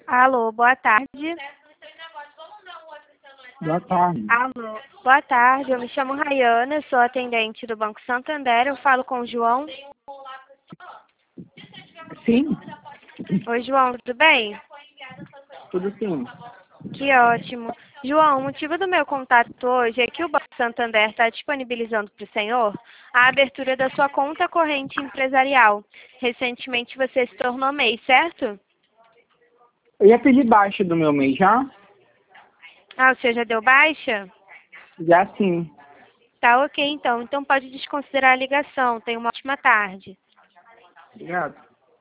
Alô, boa tarde. Boa tarde. Alô, boa tarde. Eu me chamo Rayana, sou atendente do Banco Santander. Eu falo com o João. Sim, Oi, João, tudo bem? tudo sim. Que ótimo. João, o motivo do meu contato hoje é que o Banco Santander está disponibilizando para o senhor a abertura da sua conta corrente empresarial. Recentemente você se tornou MEI, certo? Eu ia pedir baixa do meu mês já? Ah, o senhor já deu baixa? Já sim. Tá ok, então. Então pode desconsiderar a ligação. Tenha uma ótima tarde. Obrigado.